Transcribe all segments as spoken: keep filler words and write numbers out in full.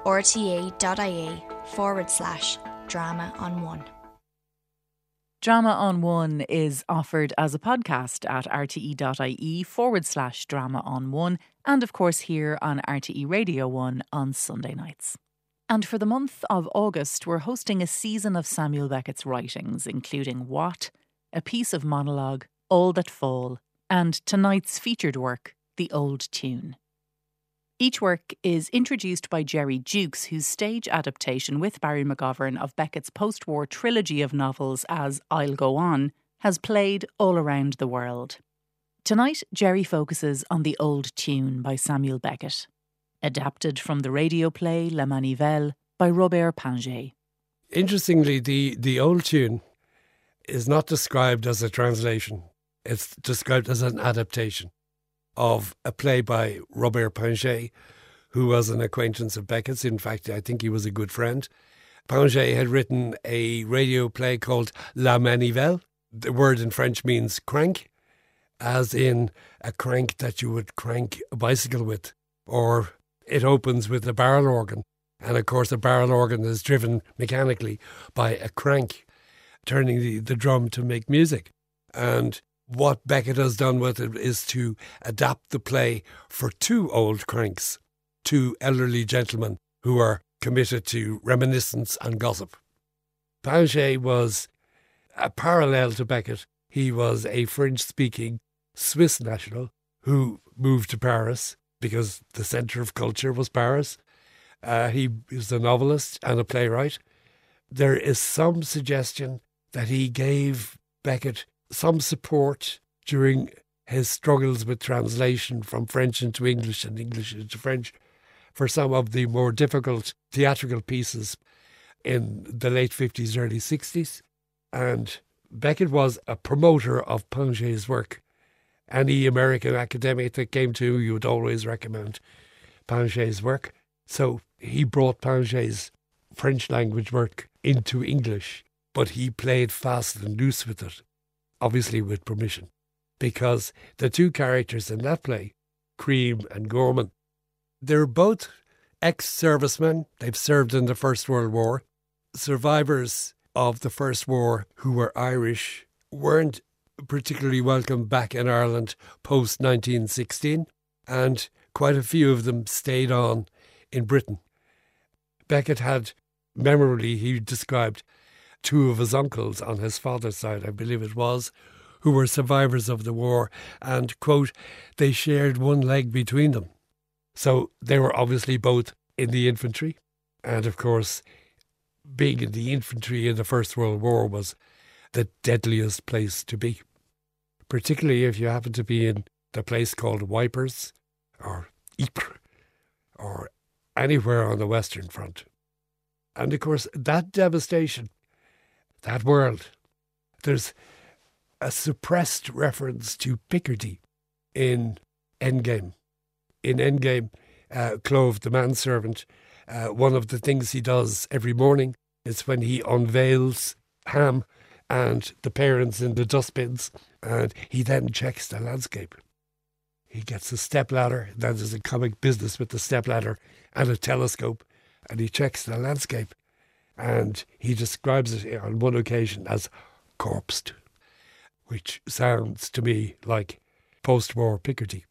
rte.ie forward slash drama on one. Drama on One is offered as a podcast at rte.ie forward slash drama on one, and of course here on R T E Radio one on Sunday nights. And for the month of August, we're hosting a season of Samuel Beckett's writings, including What, A Piece of Monologue, All That Fall, and tonight's featured work, The Old Tune. Each work is introduced by Jerry Jukes, whose stage adaptation with Barry McGovern of Beckett's post-war trilogy of novels as I'll Go On has played all around the world. Tonight, Jerry focuses on The Old Tune by Samuel Beckett, adapted from the radio play La Manivelle by Robert Pinget. Interestingly, the, the Old Tune is not described as a translation. It's described as an adaptation of a play by Robert Pinget, who was an acquaintance of Beckett's. In fact, I think he was a good friend. Pinget had written a radio play called La Manivelle. The word in French means crank, as in a crank that you would crank a bicycle with. Or it opens with a barrel organ. And of course, a barrel organ is driven mechanically by a crank, turning the, the drum to make music. And what Beckett has done with it is to adapt the play for two old cranks, two elderly gentlemen who are committed to reminiscence and gossip. Pinget was a parallel to Beckett. He was a French-speaking Swiss national who moved to Paris because the centre of culture was Paris. Uh, he was a novelist and a playwright. There is some suggestion that he gave Beckett some support during his struggles with translation from French into English and English into French for some of the more difficult theatrical pieces in the late fifties, early sixties. And Beckett was a promoter of Pinget's work. Any American academic that came to him, you would always recommend Pinget's work. So he brought Pinget's French language work into English, but he played fast and loose with it. Obviously with permission, because the two characters in that play, Cream and Gorman, they're both ex-servicemen. They've served in the First World War. Survivors of the First War who were Irish weren't particularly welcome back in Ireland post nineteen sixteen, and quite a few of them stayed on in Britain. Beckett had, memorably, he described two of his uncles on his father's side, I believe it was, who were survivors of the war, and, quote, they shared one leg between them. So they were obviously both in the infantry, and of course, being in the infantry in the First World War was the deadliest place to be, particularly if you happen to be in the place called Wipers or Ypres or anywhere on the Western Front. And of course, that devastation, that world, there's a suppressed reference to Picardy in Endgame. In Endgame, uh, Clove, the manservant, uh, one of the things he does every morning is when he unveils Ham and the parents in the dustbins, and he then checks the landscape. He gets a stepladder, then there's a comic business with the stepladder and a telescope, and he checks the landscape. And he describes it on one occasion as corpsed, which sounds to me like post-war Picardy.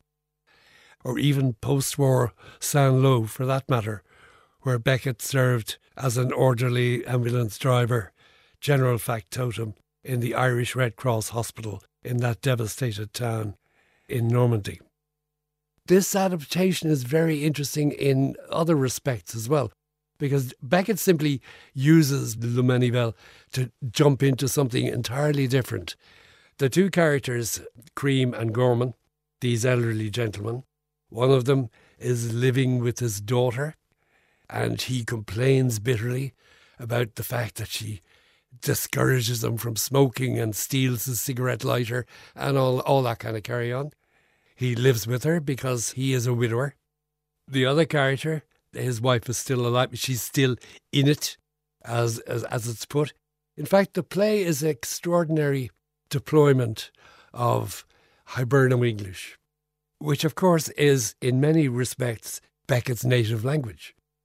Or even post-war Saint-Lô, for that matter, where Beckett served as an orderly ambulance driver, general factotum in the Irish Red Cross Hospital in that devastated town in Normandy. This adaptation is very interesting in other respects as well, because Beckett simply uses Le Manivelle to jump into something entirely different. The two characters, Cream and Gorman, these elderly gentlemen, one of them is living with his daughter, and he complains bitterly about the fact that she discourages him from smoking and steals his cigarette lighter and all, all that kind of carry on. He lives with her because he is a widower. The other character, his wife is still alive. She's still in it, as, as as it's put. In fact, the play is an extraordinary deployment of Hiberno English, which of course is in many respects Beckett's native language.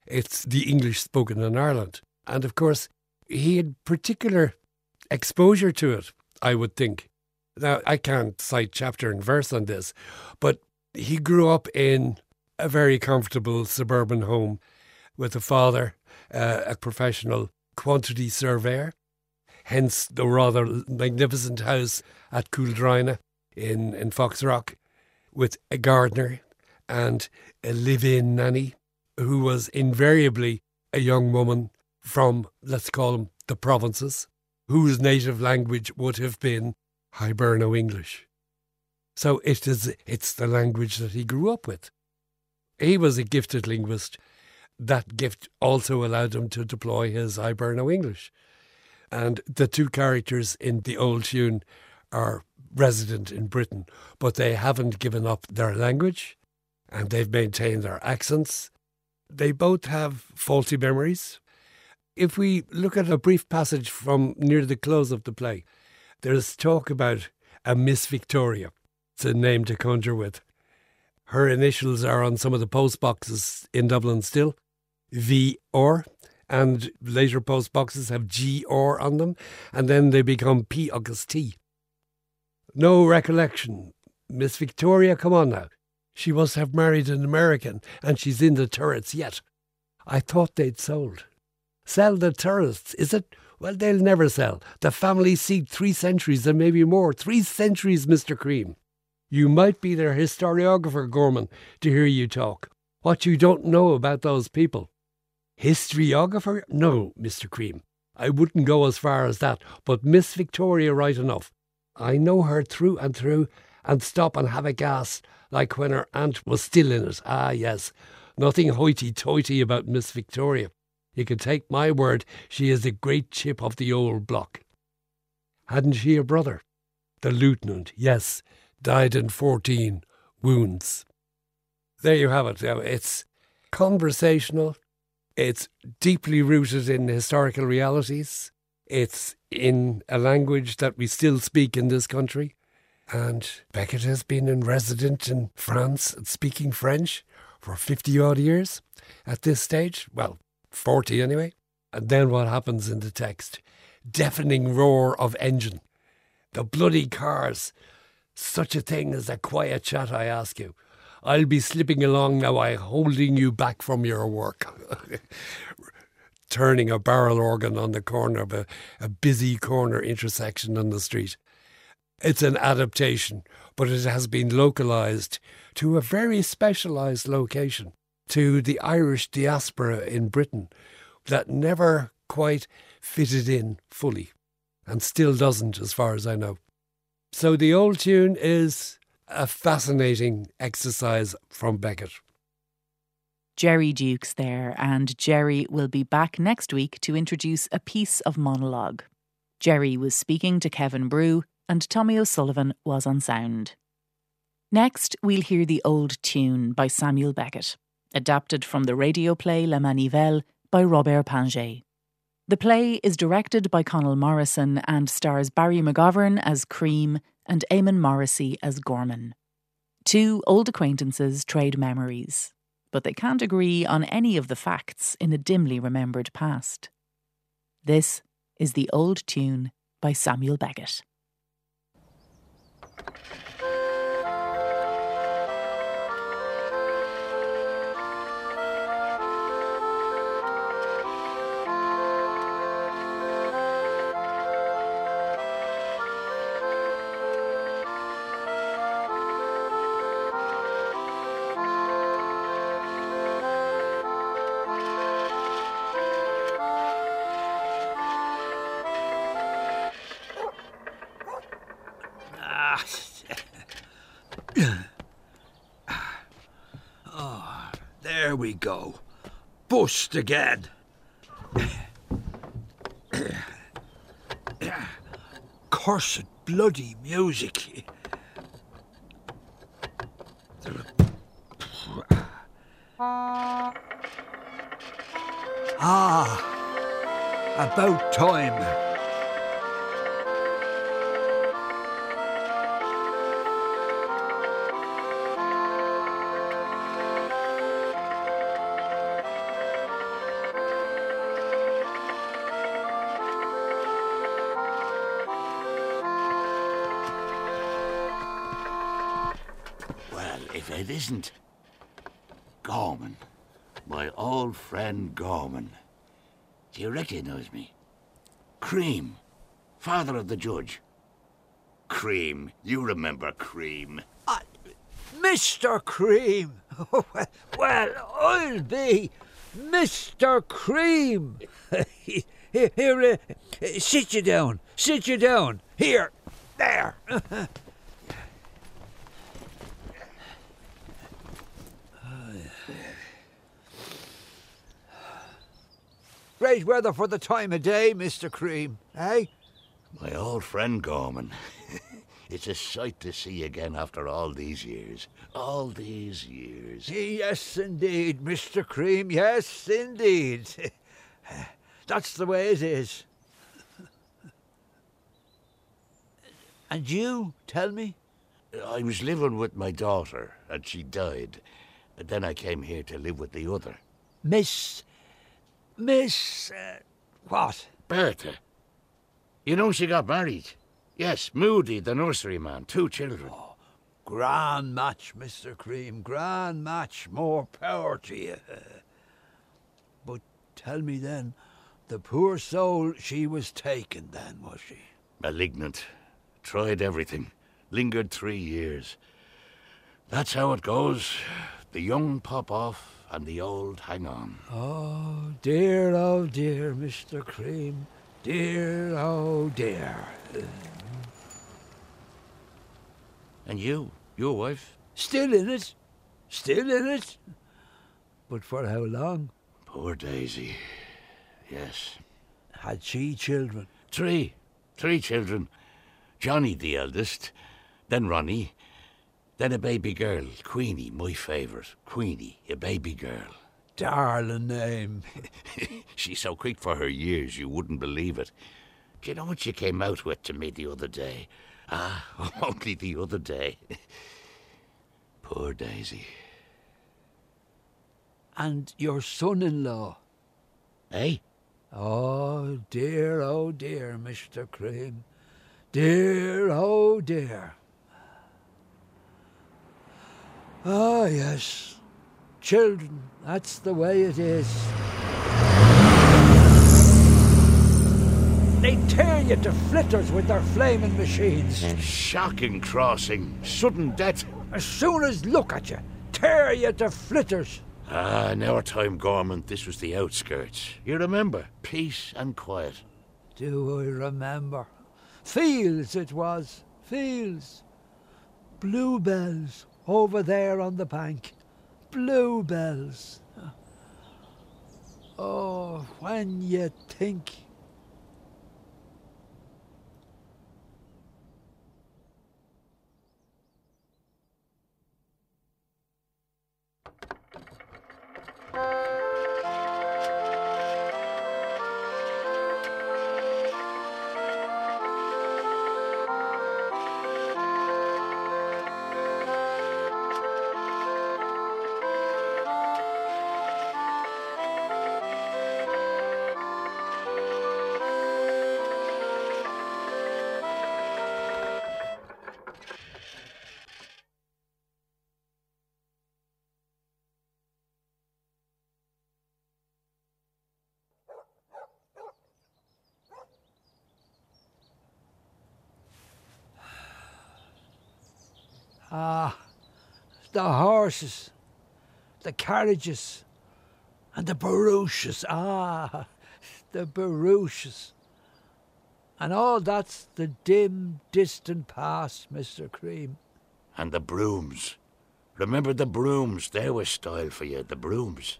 It's the English spoken in Ireland. And of course, he had particular exposure to it, I would think. Now, I can't cite chapter and verse on this, but he grew up in a very comfortable suburban home with a father, uh, a professional quantity surveyor, hence the rather magnificent house at Cooldrina in, in Foxrock, with a gardener and a live-in nanny who was invariably a young woman from, let's call them, the provinces, whose native language would have been Hiberno English. So it is, it's the language that he grew up with. He was a gifted linguist. That gift also allowed him to deploy his Hiberno English. And the two characters in the old tune are resident in Britain, but they haven't given up their language and they've maintained their accents. They both have faulty memories. If we look at a brief passage from near the close of the play, there's talk about a Miss Victoria. It's a name to conjure with. Her initials are on some of the post boxes in Dublin still, V R, and later post boxes have G R on them, and then they become P August T. No recollection. Miss Victoria, come on now. She must have married an American, and she's in the turrets yet. I thought they'd sold. Sell the turrets, is it? Well, they'll never sell. The family seat three centuries and maybe more. Three centuries, Mister Cream. You might be their historiographer, Gorman, to hear you talk. What you don't know about those people. Historiographer? No, Mister Cream. I wouldn't go as far as that, but Miss Victoria right enough. I know her through and through, and stop and have a gas, like when her aunt was still in it. Ah, yes. Nothing hoity-toity about Miss Victoria. You can take my word, she is a great chip of the old block. Hadn't she a brother? The lieutenant, yes, died in fourteen wounds. There you have it. It's conversational. It's deeply rooted in historical realities. It's in a language that we still speak in this country. And Beckett has been in resident in France and speaking French for fifty-odd years at this stage. Well, forty anyway. And then what happens in the text? Deafening roar of engine. The bloody cars. Such a thing as a quiet chat, I ask you. I'll be slipping along now, I holding you back from your work. Turning a barrel organ on the corner of a, a busy corner intersection on the street. It's an adaptation, but it has been localised to a very specialised location, to the Irish diaspora in Britain that never quite fitted in fully, and still doesn't as far as I know. So the old tune is a fascinating exercise from Beckett. Jerry Dukes there, and Jerry will be back next week to introduce a piece of monologue. Jerry was speaking to Kevin Brew, and Tommy O'Sullivan was on sound. Next, we'll hear The Old Tune by Samuel Beckett, adapted from the radio play La Manivelle by Robert Pinget. The play is directed by Conal Morrison and stars Barry McGovern as Cream and Eamon Morrissey as Gorman. Two old acquaintances trade memories, but they can't agree on any of the facts in a dimly remembered past. This is The Old Tune by Samuel Beckett. Oh, there we go. Bust again. Cursed bloody music. Ah, about time. if it isn't Gorman, my old friend Gorman. Do you recognise me? Cream, father of the judge. Cream, you remember Cream. Uh, Mister Cream. Well, I'll be Mister Cream. Here, here uh, sit you down. Sit you down. Here, there. Great weather for the time of day, Mister Cream, eh? My old friend Gorman. It's a sight to see again after all these years. All these years. Yes, indeed, Mister Cream, yes, indeed. That's the way it is. And you, tell me? I was living with my daughter, and she died. And then I came here to live with the other. Miss... Miss... Uh, what? Bertha. You know she got married. Yes, Moody, the nursery man, two children. Oh, grand match, Mister Cream, grand match, more power to you. But tell me then, the poor soul, she was taken then, was she? Malignant. Tried everything. Lingered three years. That's how it goes. The young pop off and the old hang on. Oh, dear, oh dear, Mister Cream. Dear, oh dear. And you, your wife? Still in it. Still in it. But for how long? Poor Daisy. Yes. Had she children? Three. Three children. Johnny, the eldest. Then Ronnie. Then a baby girl, Queenie, my favourite. Queenie, a baby girl. Darling name. She's so quick for her years, you wouldn't believe it. Do you know what she came out with to me the other day? Ah, only the other day. Poor Daisy. And your son-in-law? Eh? Oh, dear, oh dear, Mister Cream. Dear, oh dear. Ah, yes. Children, that's the way it is. They tear you to flitters with their flaming machines. Shocking crossing. Sudden death. As soon as look at you, tear you to flitters. Ah, in our time, Gorman, this was the outskirts. You remember? Peace and quiet. Do I remember? Fields it was. Fields. Bluebells over there on the bank. Bluebells. Oh, when you think... Ah, the horses, the carriages, and the barouches. Ah, the barouches. And all that's the dim, distant past, Mister Cream. And the brooms. Remember the brooms? They were style for you, the brooms.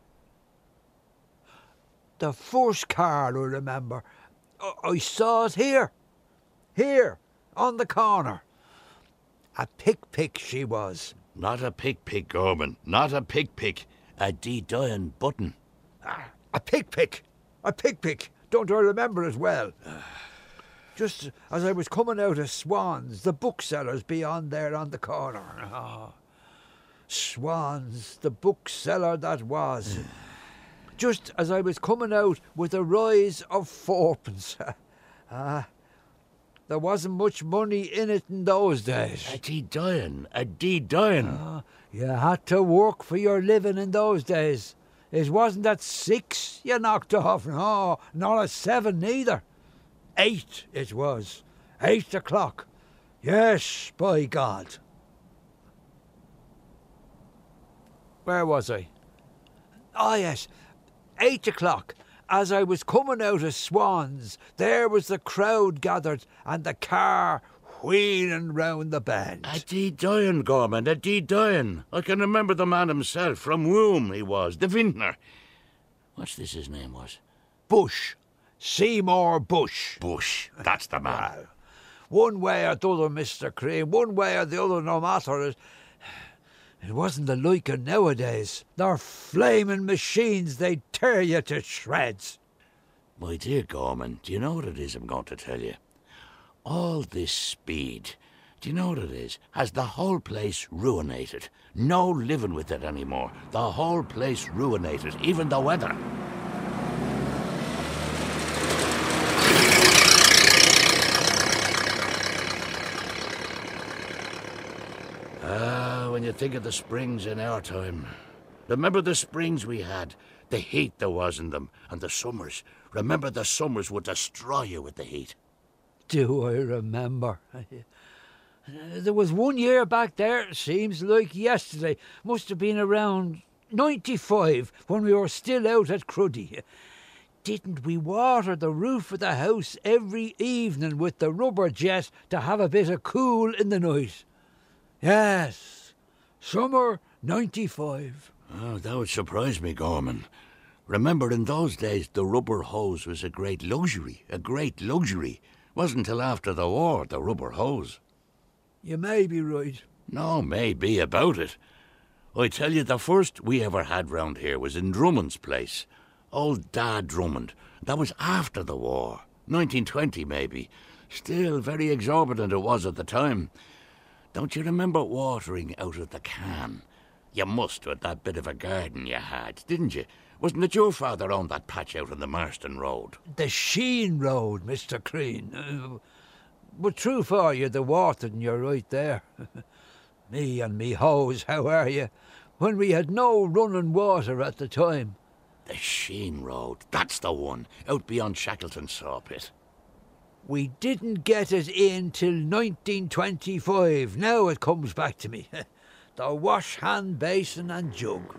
The first car, I remember. I, I saw it here. Here, on the corner. A pick-pick she was. Not a pick-pick, Gorman. Not a pick-pick. A D-Dian button. Ah, a pick-pick. A pick-pick. Don't I remember it well? Just as I was coming out of Swan's, the bookseller's beyond there on the corner. Oh, Swan's, the bookseller that was. Just as I was coming out with a rise of fourpence. Ah, There wasn't much money in it in those days. A dee dying, a dee dying. Uh, you had to work for your living in those days. It wasn't at six you knocked off, no, not at seven neither. Eight it was. Eight o'clock. Yes, by God. Where was I? Ah, yes. Eight o'clock. As I was coming out of Swans, there was the crowd gathered and the car wheeling round the bend. A dee dying, Gorman, a dee dying. I can remember the man himself, from Room he was, the vintner. What's this his name was? Bush. Seymour Bush. Bush, that's the man. Well, one way or the other, Mister Cream, one way or the other, no matter it. It wasn't the like of nowadays. They're flaming machines, they'd tear you to shreds. My dear Gorman, do you know what it is I'm going to tell you? All this speed, do you know what it is? Has the whole place ruinated. No living with it anymore. The whole place ruinated, even the weather. Ah, when you think of the springs in our time. Remember the springs we had, the heat there was in them, and the summers. Remember the summers would destroy you with the heat. Do I remember? There was one year back there, seems like yesterday. Must have been around ninety-five, when we were still out at Cruddy. Didn't we water the roof of the house every evening with the rubber jet to have a bit of cool in the night? Yes, summer ninety-five. Oh, that would surprise me, Gorman. Remember, in those days, the rubber hose was a great luxury, a great luxury. Wasn't till after the war, the rubber hose. You may be right. No, may be about it. I tell you, the first we ever had round here was in Drummond's place. Old Dad Drummond. That was after the war. nineteen twenty, maybe. Still, very exorbitant it was at the time. Don't you remember watering out of the can? You must, with that bit of a garden you had, didn't you? Wasn't it your father owned that patch out on the Marston Road? The Sheen Road, Mister Crean. Uh, but true for you, the watering, you're right there. Me and me hose, how are you? When we had no running water at the time. The Sheen Road, that's the one, out beyond Shackleton Sawpit. We didn't get it in till nineteen twenty-five. Now it comes back to me. The wash hand basin and jug.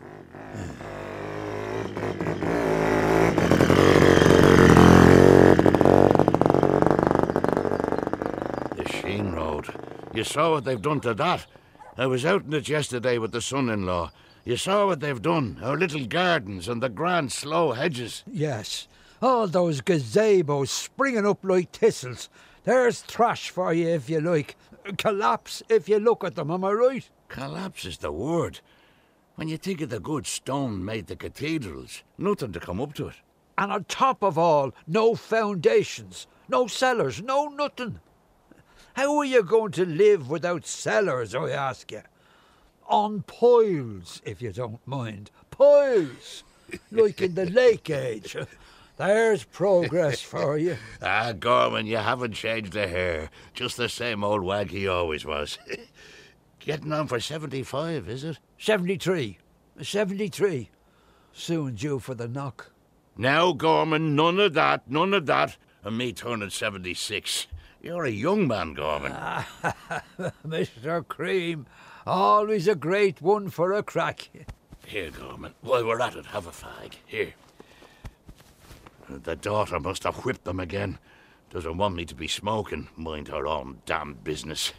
The Sheen Road. You saw what they've done to that. I was out in it yesterday with the son-in-law. You saw what they've done. Our little gardens and the grand slow hedges. Yes. All those gazebos springing up like thistles. There's trash for you if you like. Collapse if you look at them, am I right? Collapse is the word. When you think of the good stone made the cathedrals, nothing to come up to it. And on top of all, no foundations, no cellars, no nothing. How are you going to live without cellars, I ask you? On piles, if you don't mind. Piles! Like in the lake age. There's progress for you. Ah, Gorman, you haven't changed a hair. Just the same old wag he always was. Getting on for seventy-five, is it? Seventy-three. Seventy-three. Soon due for the knock. Now, Gorman, none of that, none of that. And me turning seventy-six. You're a young man, Gorman. Mister Cream, always a great one for a crack. Here, Gorman, while we're at it, have a fag. Here. The daughter must have whipped them again. Doesn't want me to be smoking. Mind her own damn business.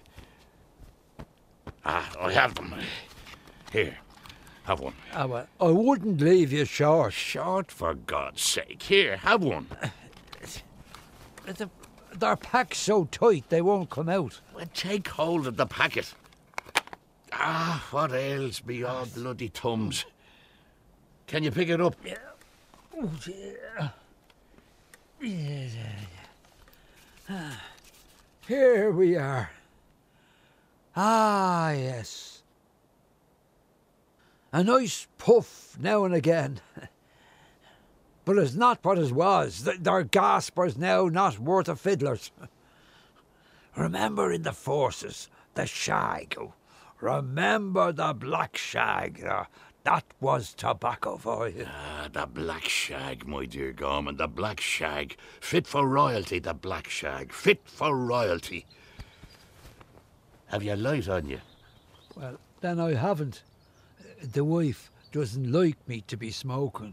Ah, I have them. Here, have one. Ah, well, I wouldn't leave you short. Short, for God's sake. Here, have one. The, they're packed so tight they won't come out. Well, take hold of the packet. Ah, what ails me, all bloody tums. Can you pick it up? Yeah. Oh, dear. Yeah, yeah, yeah. Here we are. Ah, yes. A nice puff now and again. But it's not what it was. They're gaspers now, not worth a fiddler's. Remember in the forces, the shag. Remember the black shag. Uh, that was tobacco for you. Ah, the black shag, my dear Gorman, the black shag. Fit for royalty, the black shag. Fit for royalty. Have you a light on you? Well, then I haven't. The wife doesn't like me to be smoking.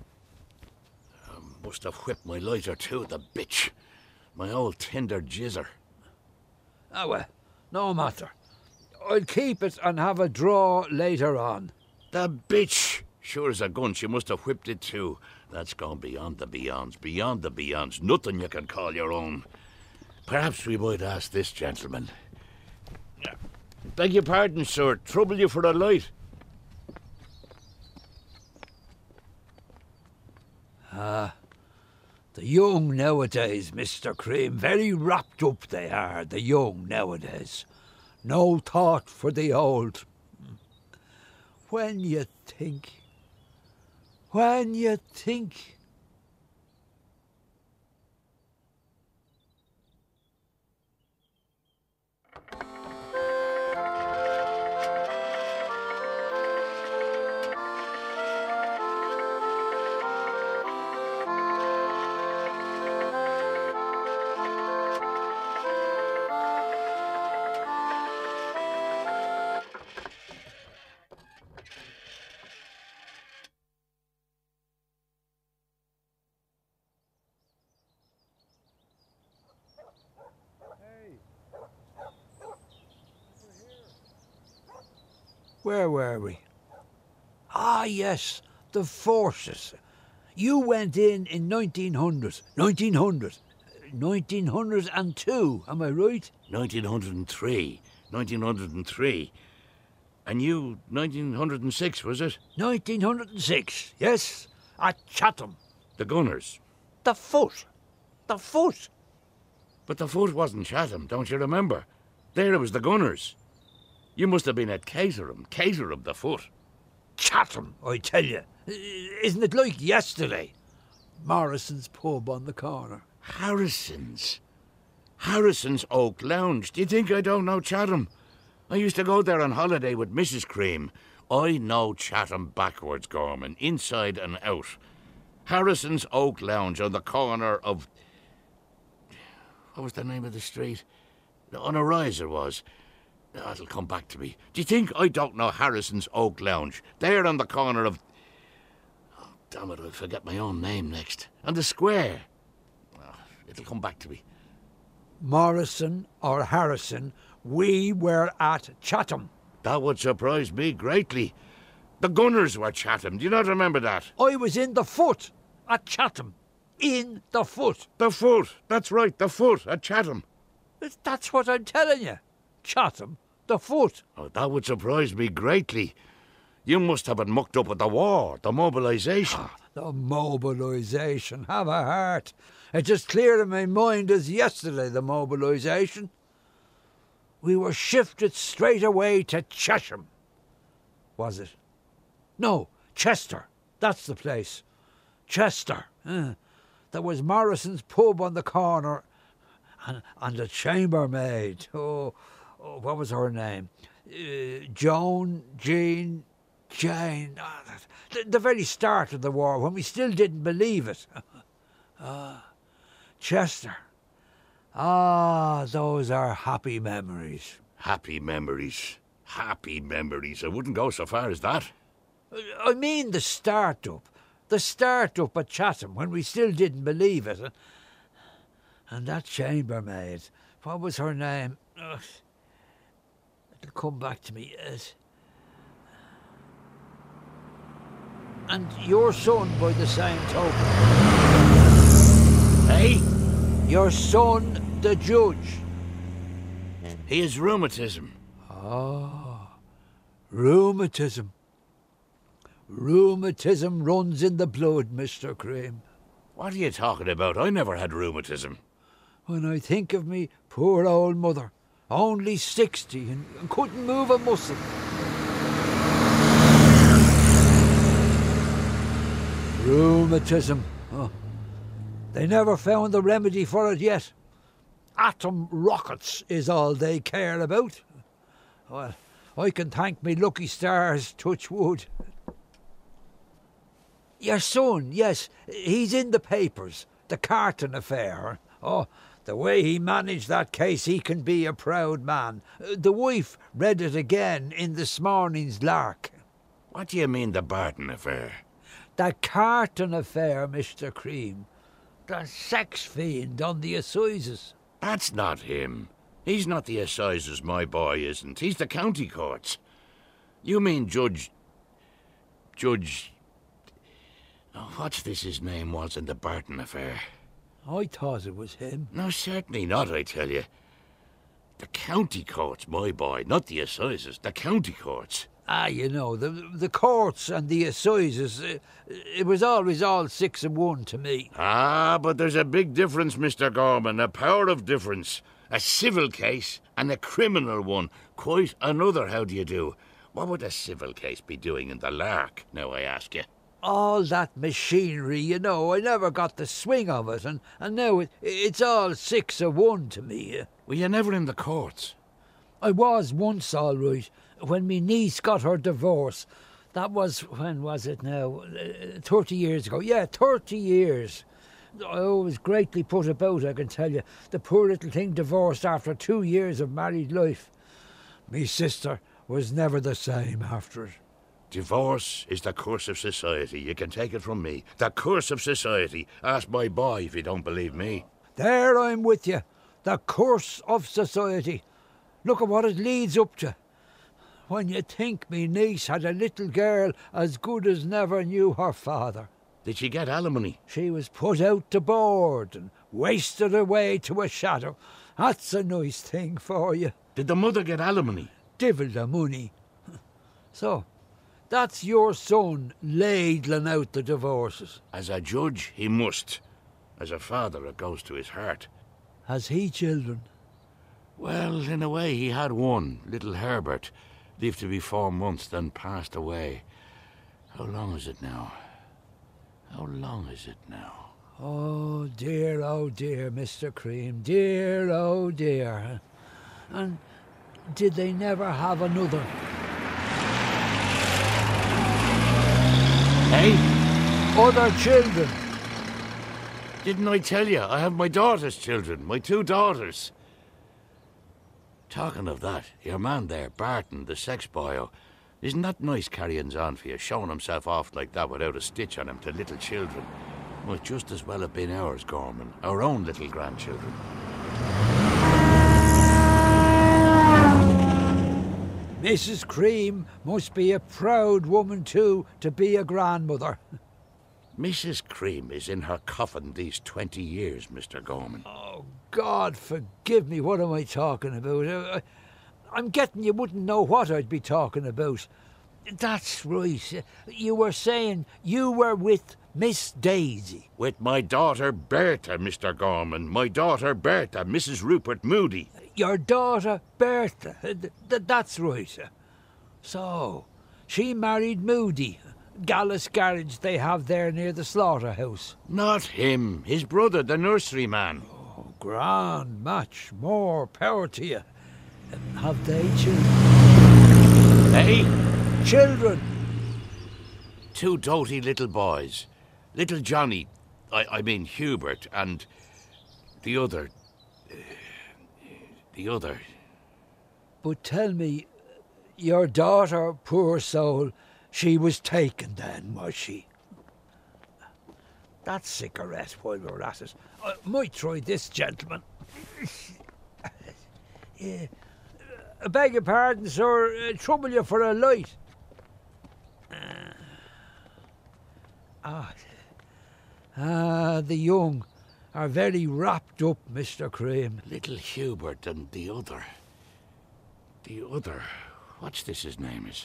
I must have whipped my lighter too, the bitch. My old tinder jizzer. Ah, well, no matter. I'll keep it and have a draw later on. The bitch! Sure as a gun, she must have whipped it too. That's gone beyond the beyonds, beyond the beyonds. Nothing you can call your own. Perhaps we might ask this gentleman. Beg your pardon, sir. Trouble you for a light? Ah, the young nowadays, Mister Cream. Very wrapped up they are, the young nowadays. No thought for the old. When you think, when you think. Where were we? Ah, yes, the forces. You went in in nineteen hundred. nineteen hundred. nineteen hundred two, am I right? nineteen hundred three. nineteen hundred three. And you, nineteen hundred six, was it? nineteen hundred six, yes, at Chatham. The Gunners. The Foot. The Foot. But the Foot wasn't Chatham, don't you remember? There it was the Gunners. You must have been at Caterham, Caterham, the Foot. Chatham, I tell you. Isn't it like yesterday? Morrison's pub on the corner. Harrison's? Harrison's Oak Lounge. Do you think I don't know Chatham? I used to go there on holiday with Missus Cream. I know Chatham backwards, Gorman, inside and out. Harrison's Oak Lounge on the corner of... What was the name of the street? On a rise it was. Oh, it'll come back to me. Do you think I don't know Harrison's Oak Lounge? There on the corner of... Oh, damn it, I'll forget my own name next. On the square. Oh, it'll come back to me. Morrison or Harrison, we were at Chatham. That would surprise me greatly. The Gunners were Chatham. Do you not remember that? I was in the Foot at Chatham. In the Foot. The Foot. That's right, the Foot at Chatham. That's what I'm telling you. Chatham, the Foot. Oh, that would surprise me greatly. You must have been mucked up with the war, the mobilisation. Ah, the mobilisation. Have a heart. It's as clear in my mind as yesterday, the mobilisation. We were shifted straight away to Chesham. Was it? No, Chester. That's the place. Chester. Uh, there was Morrison's pub on the corner and, and the chambermaid. Oh, oh, what was her name? Uh, Joan, Jean, Jane. Oh, the, the very start of the war, when we still didn't believe it. Ah, Chester. Ah, those are happy memories. Happy memories. Happy memories. I wouldn't go so far as that. I mean the start-up. The start-up at Chatham, when we still didn't believe it. And that chambermaid, what was her name? Ugh. It'll come back to me. And your son, by the same token. Hey? Your son, the judge. He has rheumatism. Ah, rheumatism. Rheumatism runs in the blood, Mister Cream. What are you talking about? I never had rheumatism. When I think of me poor old mother, only sixty and, and couldn't move a muscle. Rheumatism. Oh, they never found the remedy for it yet. atom rockets is all they care about. Well, I can thank me lucky stars, touch wood. Your son, yes, he's in the papers, the Carton affair. Oh, the way he managed that case, he can be a proud man. The wife read it again in this morning's Lark. What do you mean, the Barton affair? The Carton affair, Mister Cream. The sex fiend on the assizes. That's not him. He's not the assizes, my boy isn't. He's the county courts. You mean Judge... Judge... Oh, what's this his name was in the Barton affair? I thought it was him. No, certainly not, I tell you. The county courts, my boy, not the assizes. The county courts. Ah, you know, the the courts and the assizes, uh, it was always all six and one to me. Ah, but there's a big difference, Mister Gorman, a power of difference. A civil case and a criminal one. Quite another how do you do. What would a civil case be doing in the Lark, now I ask you? All that machinery, you know, I never got the swing of it, and, and now it, it's all six of one to me. Were you never in the courts? I was once, all right, when me niece got her divorce. That was, when was it now? Uh, thirty years ago. Yeah, thirty years. I was greatly put about, I can tell you. The poor little thing divorced after two years of married life. Me sister was never the same after it. Divorce is the curse of society. You can take it from me. The curse of society. Ask my boy if you don't believe me. There I'm with you. The curse of society. Look at what it leads up to. When you think me niece had a little girl as good as never knew her father. Did she get alimony? She was put out to board and wasted away to a shadow. That's a nice thing for you. Did the mother get alimony? Divil the money. So, that's your son ladling out the divorces. As a judge, he must. As a father, it goes to his heart. Has he children? Well, in a way, he had one, little Herbert. Lived to be four months, then passed away. How long is it now? How long is it now? Oh, dear, oh, dear, Mister Cream. Dear, oh, dear. And did they never have another? Hey? Other children? Didn't I tell you? I have my daughter's children, my two daughters. Talking of that, your man there, Barton, the sex boyo, isn't that nice carryings on for you, showing himself off like that without a stitch on him to little children? Might just as well have been ours, Gorman, our own little grandchildren. Missus Cream must be a proud woman, too, to be a grandmother. Missus Cream is in her coffin these twenty years, Mister Gorman. Oh, God forgive me, what am I talking about? I, I'm getting you wouldn't know what I'd be talking about. That's right. You were saying you were with Miss Daisy. With my daughter Bertha, Mister Gorman. My daughter Bertha, Missus Rupert Moody. Your daughter Bertha. Th- th- that's right. So, she married Moody. Gallus Garage they have there near the slaughterhouse. Not him. His brother, the nursery man. Oh, grand match. More power to you. Have they children? Hey? Children. Two doty little boys. Little Johnny, I, I mean Hubert, and the other... Uh, the other... But tell me, your daughter, poor soul, she was taken then, was she? That cigarette while we're at it. I might try this, gentleman. Yeah. I beg your pardon, sir. Uh, trouble you for a light. Uh, ah, ah, the young are very wrapped up, Mister Cream. Little Hubert and the other... The other... What's this his name is?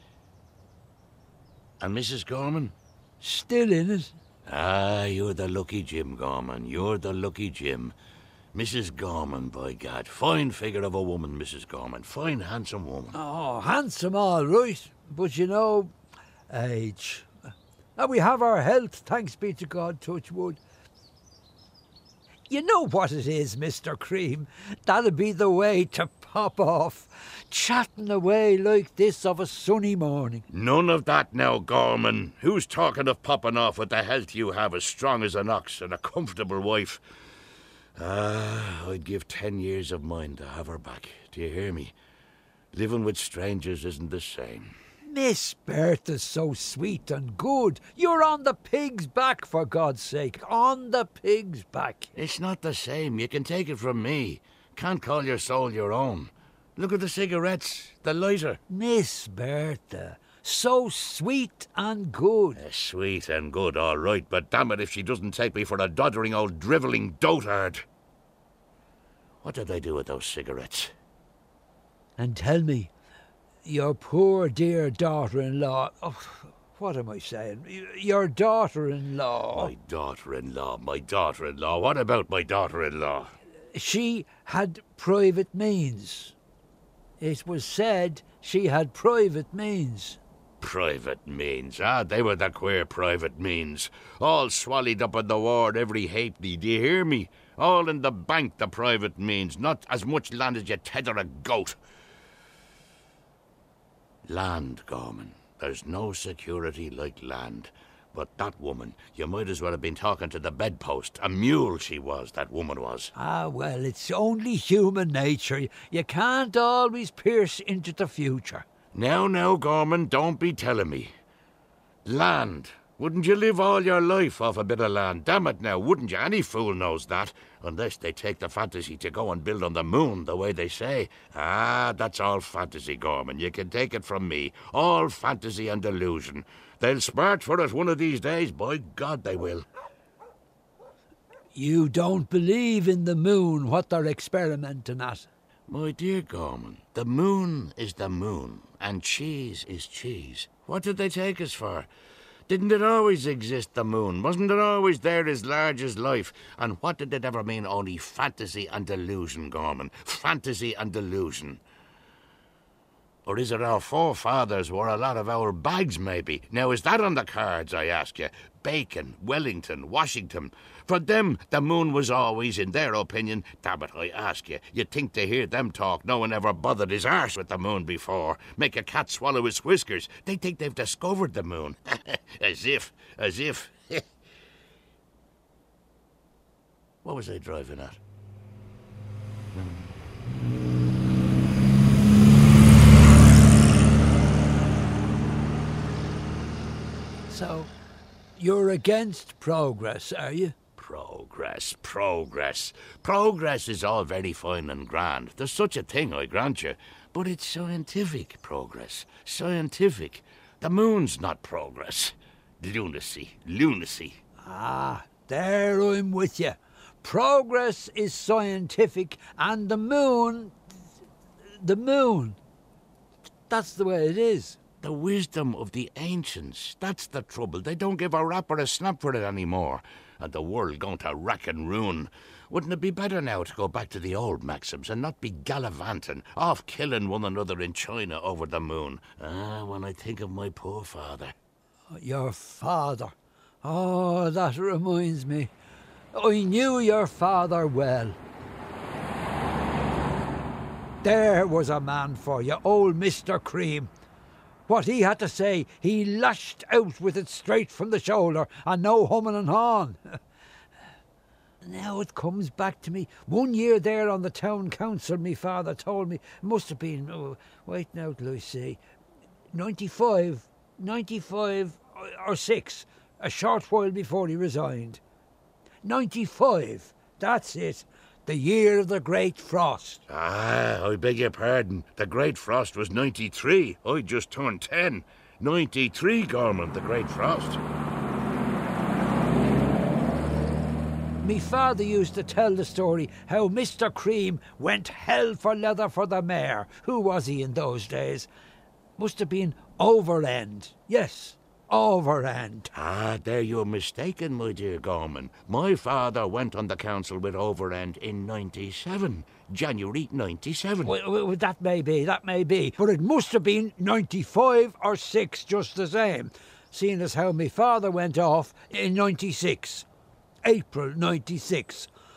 And Missus Gorman? Still in it? Ah, you're the lucky Jim, Gorman. You're the lucky Jim. Missus Gorman, by Gad. Fine figure of a woman, Missus Gorman. Fine, handsome woman. Oh, handsome, all right. But, you know, age. Now, we have our health, thanks be to God, touch wood. You know what it is, Mister Cream. That'd be the way to pop off, chatting away like this of a sunny morning. None of that now, Gorman. Who's talking of popping off with the health you have, as strong as an ox and a comfortable wife? Ah, I'd give ten years of mine to have her back. Do you hear me? Living with strangers isn't the same. Miss Bertha's so sweet and good. You're on the pig's back, for God's sake. On the pig's back. It's not the same. You can take it from me. Can't call your soul your own. Look at the cigarettes, the lighter. Miss Bertha, so sweet and good. Uh, sweet and good, all right, but damn it if she doesn't take me for a doddering old drivelling dotard. What did I do with those cigarettes? And tell me, your poor dear daughter-in-law... Oh, what am I saying? Your daughter-in-law... My daughter-in-law, my daughter-in-law. What about my daughter-in-law? She had private means. It was said she had private means. Private means, ah? They were the queer private means. All swallowed up in the ward, every halfpenny, do you hear me? All in the bank, the private means. Not as much land as you tether a goat. Land, Gorman. There's no security like land. But that woman, you might as well have been talking to the bedpost. A mule she was, that woman was. Ah, well, it's only human nature. You can't always pierce into the future. Now, now, Gorman, don't be telling me. Land. Wouldn't you live all your life off a bit of land? Damn it now, wouldn't you? Any fool knows that. Unless they take the fantasy to go and build on the moon, the way they say. Ah, that's all fantasy, Gorman. You can take it from me. All fantasy and delusion. They'll smart for it one of these days. By God, they will. You don't believe in the moon, what they're experimenting at. My dear Gorman, the moon is the moon, and cheese is cheese. What did they take us for? Didn't it always exist, the moon? Wasn't it always there as large as life? And what did it ever mean? Only fantasy and delusion, Gorman. Fantasy and delusion. Or is it our forefathers wore a lot of our bags, maybe? Now, is that on the cards, I ask you? Bacon, Wellington, Washington. For them, the moon was always, in their opinion, damn it, I ask you, you'd think to hear them talk, no one ever bothered his arse with the moon before. Make a cat swallow his whiskers. They think they've discovered the moon. As if, as if. What was I driving at? So, you're against progress, are you? Progress, progress. Progress is all very fine and grand. There's such a thing, I grant you. But it's scientific progress. Scientific. The moon's not progress. Lunacy, lunacy. Ah, there I'm with you. Progress is scientific, and the moon... The moon... That's the way it is. The wisdom of the ancients. That's the trouble. They don't give a rap or a snap for it anymore. And the world going to rack and ruin. Wouldn't it be better now to go back to the old maxims and not be gallivanting, off killing one another in China over the moon? Ah, when I think of my poor father. Your father. Oh, that reminds me. I knew your father well. There was a man for you, old Mister Cream. What he had to say, he lashed out with it straight from the shoulder, and no humming and hawing. Now it comes back to me. One year there on the town council, me father told me, must have been, oh, wait now till I see, ninety-five, ninety-five or six, a short while before he resigned. ninety-five, that's it. The year of the Great Frost. Ah, I beg your pardon. The Great Frost was ninety-three. I just turned ten. ninety-three, Gorman, the Great Frost. Me father used to tell the story how Mister Cream went hell for leather for the mayor. Who was he in those days? Must have been Overend. Yes, Overend. Ah, there you're mistaken, my dear Gorman. My father went on the council with Overend in ninety-seven. January ninety-seven. Well, well, that may be, that may be. But it must have been ninety-five or six just the same, seeing as how me father went off in ninety-six. April ninety-six.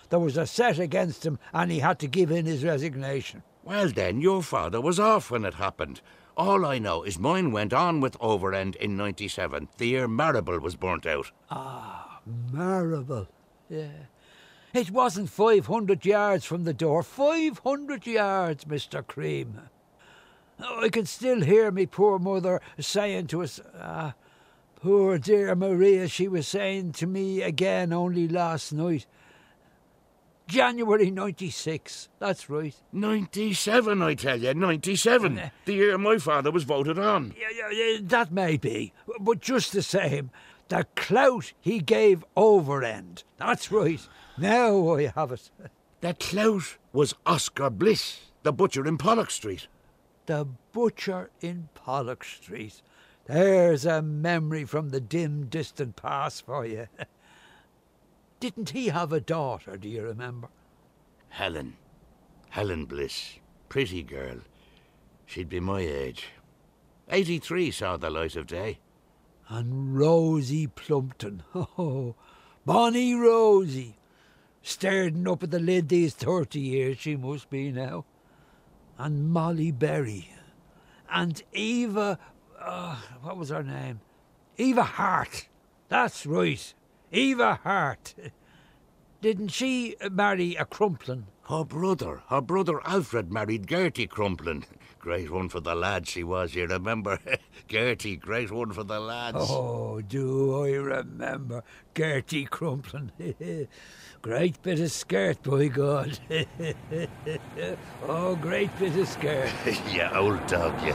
there was a set against him and he had to give in his resignation. Well then, your father was off when it happened. All I know is mine went on with Overend in ninety-seven, the year Marrable was burnt out. Ah, Marrable. Yeah. It wasn't five hundred yards from the door. five hundred yards, Mister Cream. Oh, I can still hear me poor mother saying to us, ah, poor dear Maria, she was saying to me again only last night. January ninety-six, that's right. ninety-seven, I tell you, ninety-seven. Uh, the year my father was voted on. Yeah, yeah, yeah, that may be. But just the same, the clout he gave Overend. That's right. Now I have it. The clout was Oscar Bliss, the butcher in Pollock Street. The butcher in Pollock Street. There's a memory from the dim, distant past for you. Didn't he have a daughter, do you remember? Helen. Helen Bliss. Pretty girl. She'd be my age. eighty-three saw the light of day. And Rosie Plumpton. Oh, bonny Rosie. Staring up at the lid these thirty years she must be now. And Molly Berry. And Eva... Uh, what was her name? Eva Hart. That's right. Eva Hart. Didn't she marry a Crumplin? Her brother. Her brother Alfred married Gertie Crumplin. Great one for the lads she was, you remember? Gertie, great one for the lads. Oh, do I remember Gertie Crumplin. Great bit of skirt, by God. Oh, great bit of skirt. You old dog, you.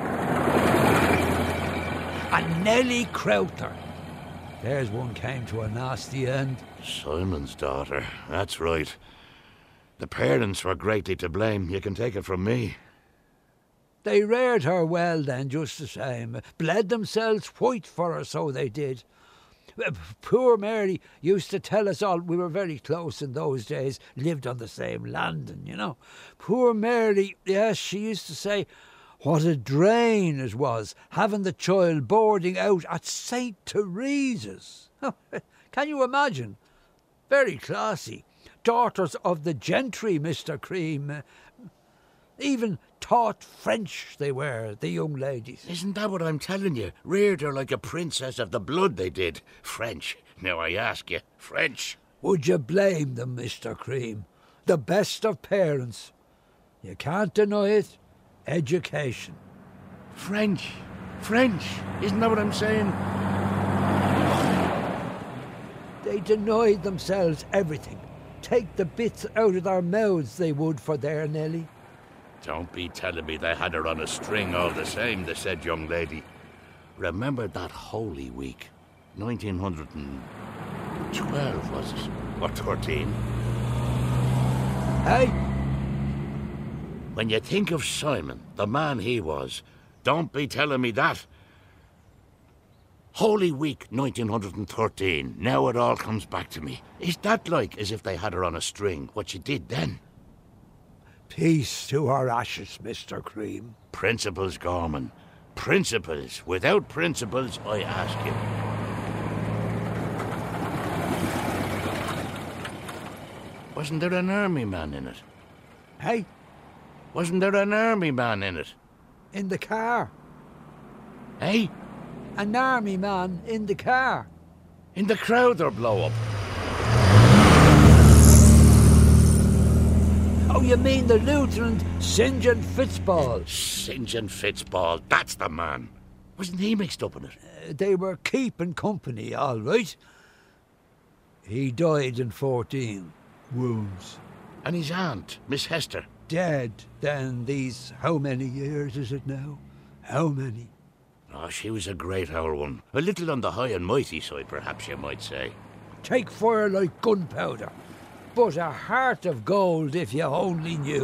And Nellie Crowther. There's one came to a nasty end. Simon's daughter, that's right. The parents were greatly to blame, you can take it from me. They reared her well then, just the same. Bled themselves white for her, so they did. Poor Mary used to tell us all, we were very close in those days, lived on the same landing, you know. Poor Mary, yes, she used to say, what a drain it was, having the child boarding out at Saint Teresa's. Can you imagine? Very classy. Daughters of the gentry, Mister Cream. Even taught French they were, the young ladies. Isn't that what I'm telling you? Reared her like a princess of the blood, they did. French. Now I ask you, French. Would you blame them, Mister Cream? The best of parents. You can't deny it. Education. French. French. Isn't that what I'm saying? They denied themselves everything. Take the bits out of their mouths they would for their Nellie. Don't be telling me they had her on a string all the same, the said young lady. Remember that Holy Week, nineteen twelve, was it? Or thirteen? Hey? When you think of Simon, the man he was, don't be telling me that. Holy Week, nineteen thirteen. Now it all comes back to me. Is that like as if they had her on a string, what she did then? Peace to our ashes, Mister Cream. Principles, Gorman. Principles. Without principles, I ask you. Wasn't there an army man in it? Hey? Wasn't there an army man in it? In the car. Hey? An army man in the car. In the Crowther blow-up. Oh, you mean the Lieutenant St John Fitzball? St John Fitzball, that's the man. Wasn't he mixed up in it? Uh, they were keeping company, all right. He died in fourteen. Wounds. And his aunt, Miss Hester? Dead then these... How many years is it now? How many? Oh, she was a great old one. A little on the high and mighty side, perhaps you might say. Take fire like gunpowder. But a heart of gold if you only knew.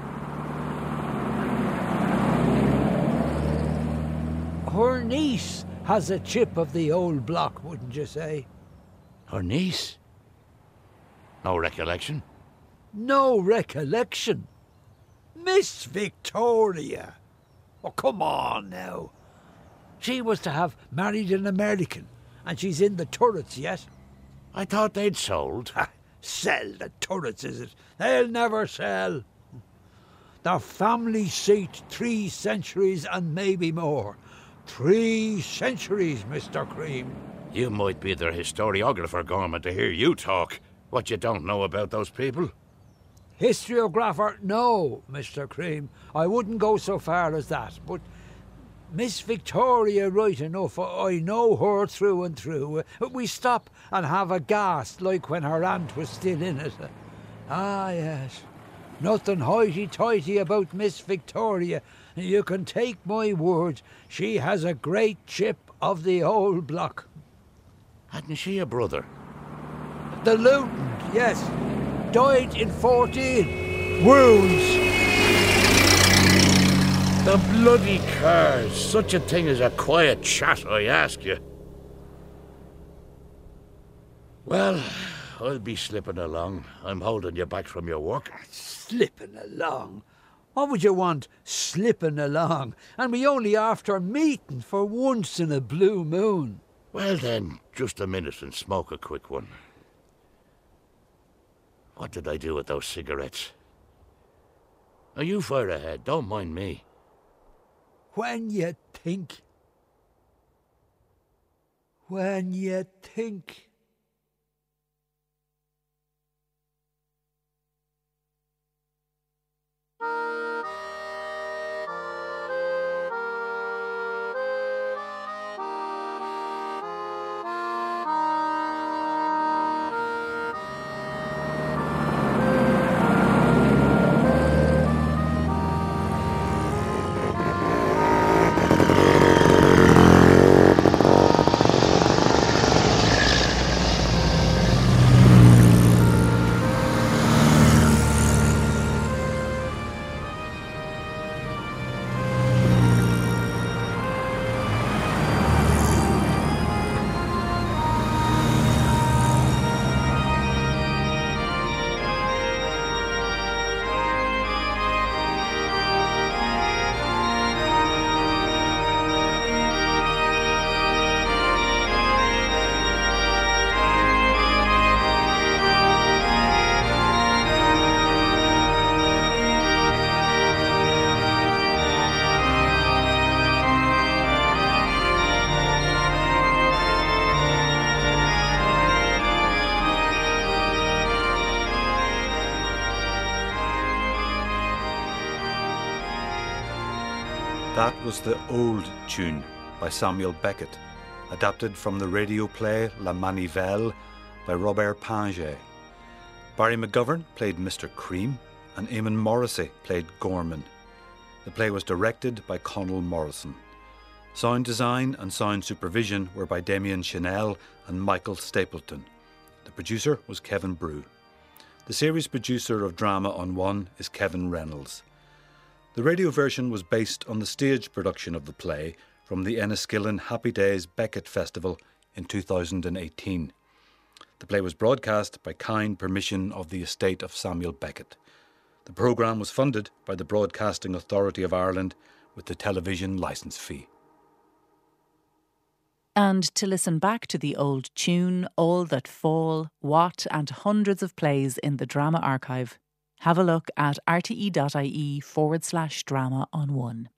Her niece has a chip of the old block, wouldn't you say? Her niece? No recollection? No recollection? Miss Victoria! Oh, come on now. She was to have married an American, and she's in the turrets yet. I thought they'd sold. Sell the turrets, is it? They'll never sell. Their family seat three centuries and maybe more. Three centuries, Mister Cream. You might be their historiographer, Gorman, to hear you talk. What you don't know about those people? Historiographer, no, Mister Cream. I wouldn't go so far as that. But Miss Victoria, right enough, I know her through and through. We stop and have a gas like when her aunt was still in it. Ah, yes. Nothing hoity-toity about Miss Victoria. You can take my word, she has a great chip of the old block. Hadn't she a brother? The Luton, yes. Died in fourteen. Wounds. The bloody cars. Such a thing as a quiet chat, I ask you. Well, I'll be slipping along. I'm holding you back from your work. Slipping along? What would you want, slipping along? And we only after meeting for once in a blue moon. Well then, just a minute and smoke a quick one. What did I do with those cigarettes? Now you fire ahead, don't mind me. When you think. When you think. That was The Old Tune by Samuel Beckett, adapted from the radio play La Manivelle by Robert Pinget. Barry McGovern played Mister Cream and Eamon Morrissey played Gorman. The play was directed by Connell Morrison. Sound design and sound supervision were by Damien Chanel and Michael Stapleton. The producer was Kevin Brew. The series producer of Drama on One is Kevin Reynolds. The radio version was based on the stage production of the play from the Enniskillen Happy Days Beckett Festival in two thousand eighteen. The play was broadcast by kind permission of the estate of Samuel Beckett. The programme was funded by the Broadcasting Authority of Ireland with the television licence fee. And to listen back to The Old Tune, All That Fall, What and hundreds of plays in the Drama Archive, have a look at rte.ie forward slash drama on one.